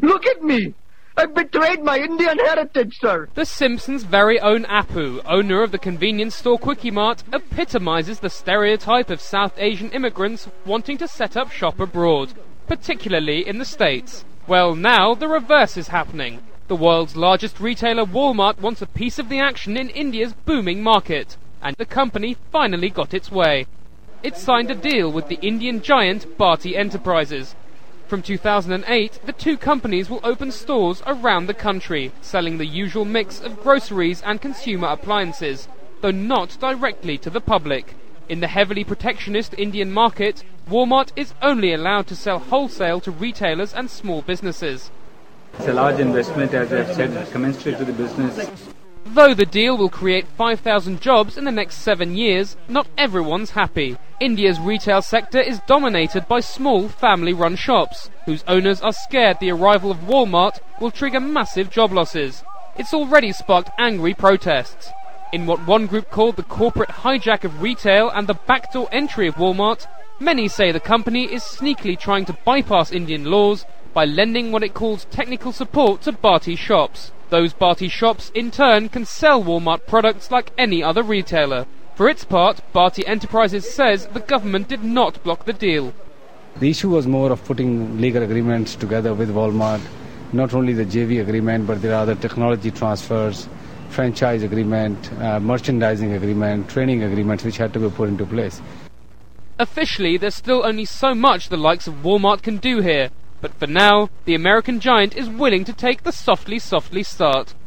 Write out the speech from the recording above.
Look at me! I've betrayed my Indian heritage, sir! The Simpsons' very own Apu, owner of the convenience store Quickie Mart, epitomizes the stereotype of South Asian immigrants wanting to set up shop abroad, particularly in the States. Well, now the reverse is happening. The world's largest retailer, Walmart, wants a piece of the action in India's booming market, and the company finally got its way. It signed a deal with the Indian giant Bharti Enterprises. From 2008, the two companies will open stores around the country, selling the usual mix of groceries and consumer appliances, though not directly to the public. In the heavily protectionist Indian market, Walmart is only allowed to sell wholesale to retailers and small businesses. It's a large investment, as I have said, commensurate to the business. Though the deal will create 5,000 jobs in the next 7 years, not everyone's happy. India's retail sector is dominated by small family-run shops, whose owners are scared the arrival of Walmart will trigger massive job losses. It's already sparked angry protests. In what one group called the corporate hijack of retail and the backdoor entry of Walmart, many say the company is sneakily trying to bypass Indian laws by lending what it calls technical support to Bharti shops. Those Bharti shops, in turn, can sell Walmart products like any other retailer. For its part, Bharti Enterprises says the government did not block the deal. The issue was more of putting legal agreements together with Walmart. Not only the JV agreement, but there are other technology transfers, franchise agreement, merchandising agreement, training agreements which had to be put into place. Officially, there's still only so much the likes of Walmart can do here. But for now, the American giant is willing to take the softly start.